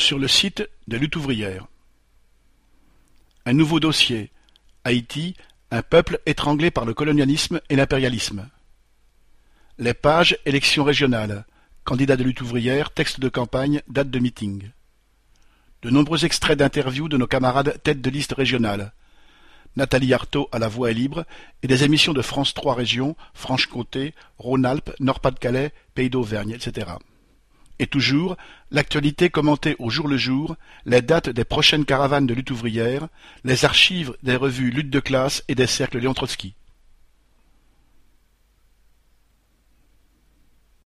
Sur le site de Lutte ouvrière. Un nouveau dossier. Haïti, un peuple étranglé par le colonialisme et l'impérialisme. Les pages élections régionales. Candidat de lutte ouvrière, texte de campagne, date de meeting. De nombreux extraits d'interviews de nos camarades têtes de liste régionales. Nathalie Arthaud à La Voix est libre et des émissions de France 3 Régions, Franche-Comté, Rhône-Alpes, Nord-Pas-de-Calais, Pays d'Auvergne, etc. Et toujours, l'actualité commentée au jour le jour, les dates des prochaines caravanes de lutte ouvrière, les archives des revues Lutte de classe et des cercles Léon Trotsky.